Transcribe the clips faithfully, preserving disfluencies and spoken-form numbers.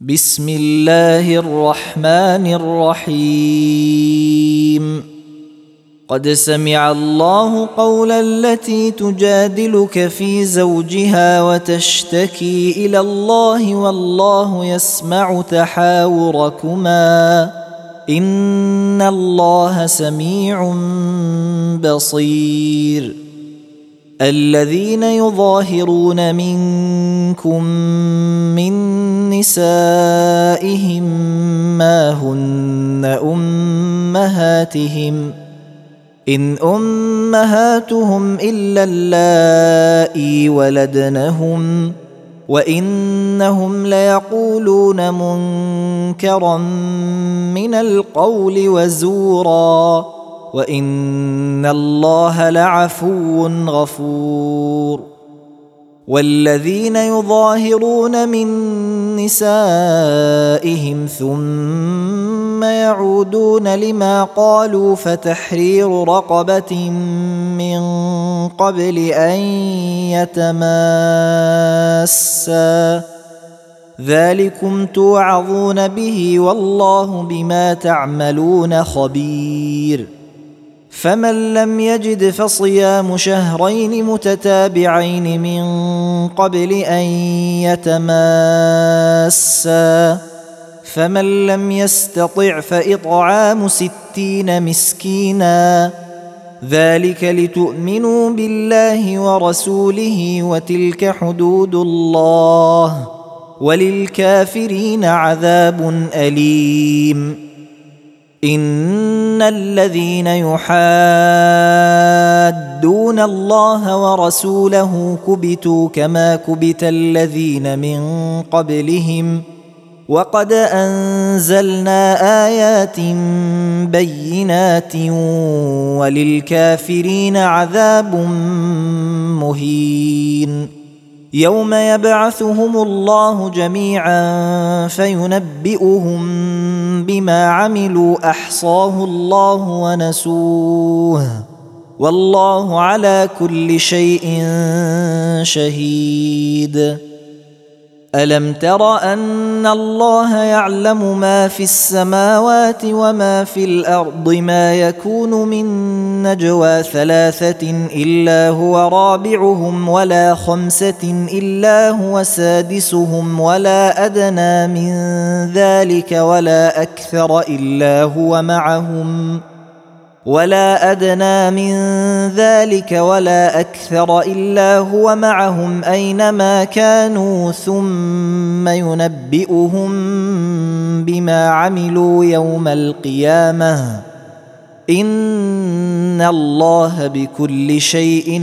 بسم الله الرحمن الرحيم. قد سمع الله قول التي تجادلك في زوجها وتشتكي إلى الله والله يسمع تحاوركما إن الله سميع بصير. الذين يظاهرون منكم من نسائهم ما هن أمهاتهم إن أمهاتهم إلا اللائي ولدنهم وإنهم ليقولون منكرا من القول وزورا وإن الله لعفو غفور. والذين يظاهرون من نسائهم ثم يعودون لما قالوا فتحرير رقبة من قبل أن يتماسا ذلكم توعظون به والله بما تعملون خبير. فمن لم يجد فصيام شهرين متتابعين من قبل أن يتماسا فمن لم يستطع فإطعام ستين مسكينا ذلك لتؤمنوا بالله ورسوله وتلك حدود الله وللكافرين عذاب أليم. إن الذين يحادون الله ورسوله كبتوا كما كبت الذين من قبلهم وقد أنزلنا آيات بينات وللكافرين عذاب مهين. يوم يبعثهم الله جميعا فينبئهم بما عملوا أحصاه الله ونسوه والله على كل شيء شهيد. ألم تر أن الله يعلم ما في السماوات وما في الأرض ما يكون من نجوى ثلاثة إلا هو رابعهم ولا خمسة إلا هو سادسهم ولا أدنى من ذلك ولا أكثر إلا هو معهم ولا أدنى من ذلك ولا أكثر إلا هو معهم أينما كانوا ثم ينبئهم بما عملوا يوم القيامة إن الله بكل شيء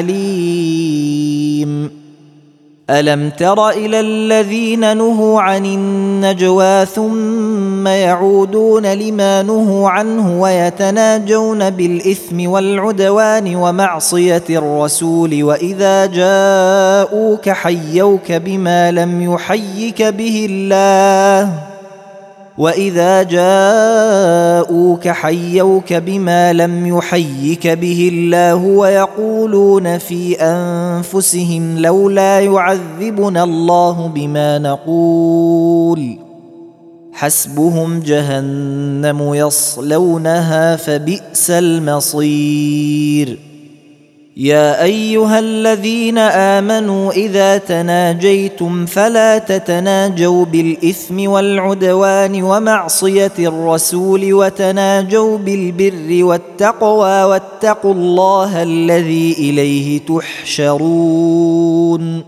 عليم. ألم تر إلى الذين نهوا عن النجوى ثم يعودون لما نهوا عنه ويتناجون بالإثم والعدوان ومعصية الرسول وإذا جاءوك حيوك بما لم يحيك به الله وإذا جاءوك حيوك بما لم يحيك به الله ويقولون في أنفسهم لولا يعذبنا الله بما نقول حسبهم جهنم يصلونها فبئس المصير. يا أيها الذين آمنوا إذا تناجيتم فلا تتناجوا بالإثم والعدوان ومعصية الرسول وتناجوا بالبر والتقوى واتقوا الله الذي إليه تحشرون.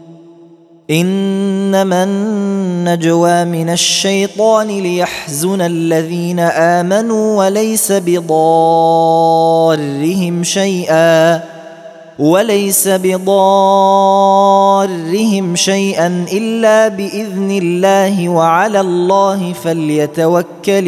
إنما النجوى من الشيطان ليحزن الذين آمنوا وليس بضارهم شيئا وليس بضارهم شيئا إلا بإذن الله وعلى الله فليتوكل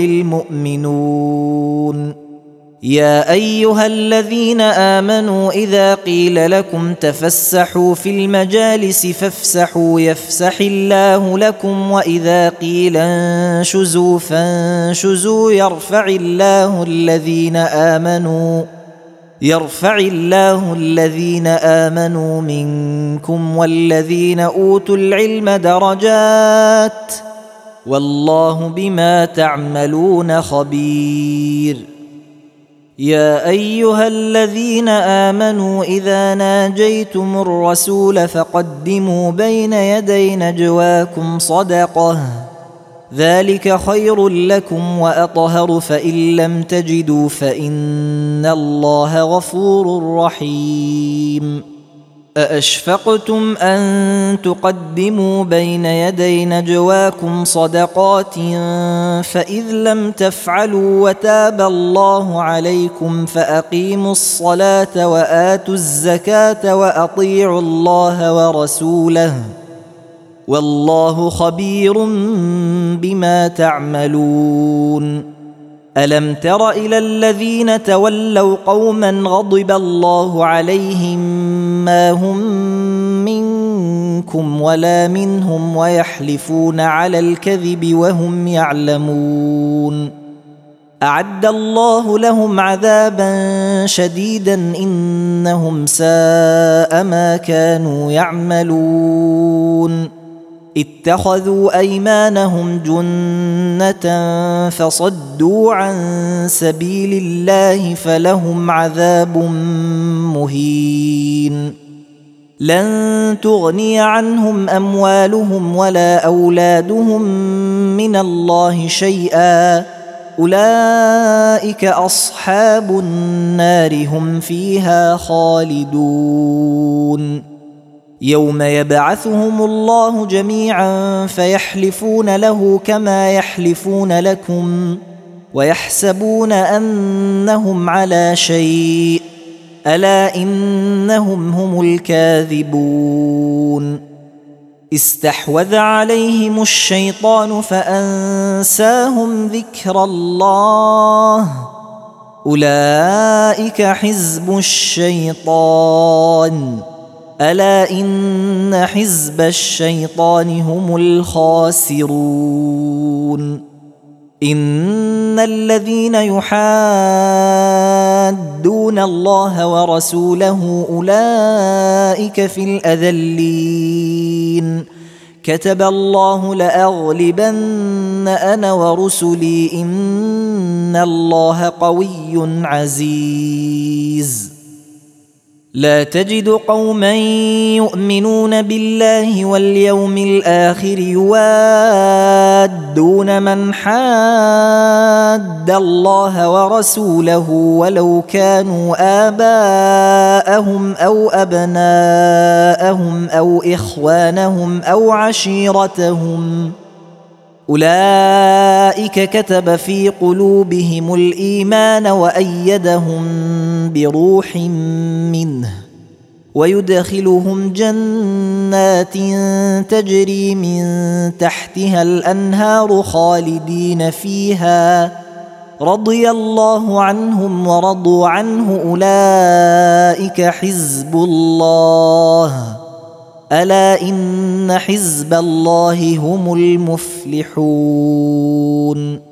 المؤمنون. يا أيها الذين آمنوا إذا قيل لكم تفسحوا في المجالس فافسحوا يفسح الله لكم وإذا قيل انشزوا فانشزوا يرفع الله الذين آمنوا يرفع الله الذين آمنوا منكم والذين أوتوا العلم درجات والله بما تعملون خبير. يا أيها الذين آمنوا إذا ناجيتم الرسول فقدموا بين يدي نجواكم صدقة، ذلك خير لكم وأطهر، فإن لم تجدوا فإن الله غفور رحيم. أأشفقتم أن تقدموا بين يدي نجواكم صدقات فإذ لم تفعلوا وتاب الله عليكم فأقيموا الصلاة وآتوا الزكاة وأطيعوا الله ورسوله والله خبير بما تعملون. ألم تر إلى الذين تولوا قوما غضب الله عليهم ما هم منكم ولا منهم ويحلفون على الكذب وهم يعلمون. أعد الله لهم عذابا شديدا إنهم ساء ما كانوا يعملون. اتخذوا أيمانهم جنة فصدوا عن سبيل الله فلهم عذاب مهين. لن تغني عنهم أموالهم ولا أولادهم من الله شيئا، أولئك أصحاب النار هم فيها خالدون. يوم يبعثهم الله جميعا فيحلفون له كما يحلفون لكم ويحسبون أنهم على شيء، ألا إنهم هم الكاذبون. استحوذ عليهم الشيطان فأنساهم ذكر الله، أولئك حزب الشيطان، ألا إن حزب الشيطان هم الخاسرون. إن الذين يحادون الله ورسوله أولئك في الأذلين. كتب الله لأغلبن أنا ورسلي إن الله قوي عزيز. لا تجد قوما يؤمنون بالله واليوم الآخر يوادون من حاد الله ورسوله ولو كانوا آباءهم أو أبناءهم أو إخوانهم أو عشيرتهم، أولئك كتب في قلوبهم الإيمان وأيدهم بروح منه ويدخلهم جنات تجري من تحتها الأنهار خالدين فيها، رضي الله عنهم ورضوا عنه، أولئك حزب الله، ألا إن حزب الله هم المفلحون.